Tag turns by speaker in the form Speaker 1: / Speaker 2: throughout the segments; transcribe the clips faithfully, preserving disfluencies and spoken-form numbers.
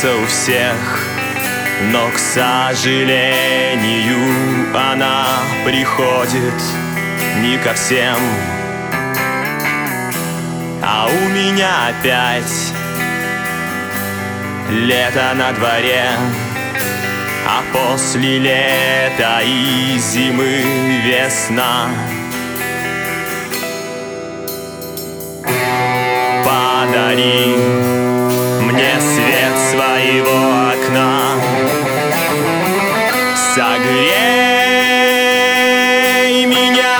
Speaker 1: сердце у всех, но, к сожалению, она приходит не ко всем. А у меня опять лето на дворе, а после лета и зимы весна. Подари мне свет своего окна, согрей меня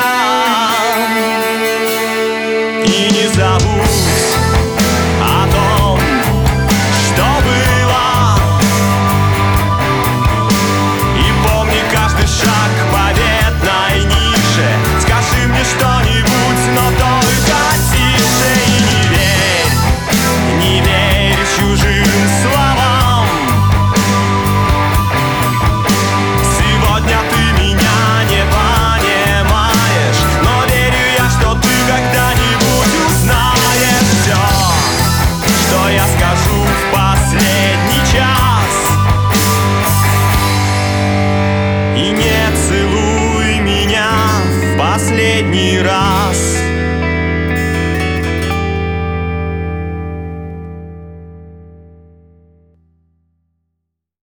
Speaker 1: и не забудь о том, что было. И помни каждый шаг победной нише. Скажи мне что-нибудь, но только тише. И не верь, не верь чужим словам. Сегодня ты меня не понимаешь, но верю я, что ты когда-нибудь узнаешь все, что я скажу в последний час. И не целуй меня в последний раз.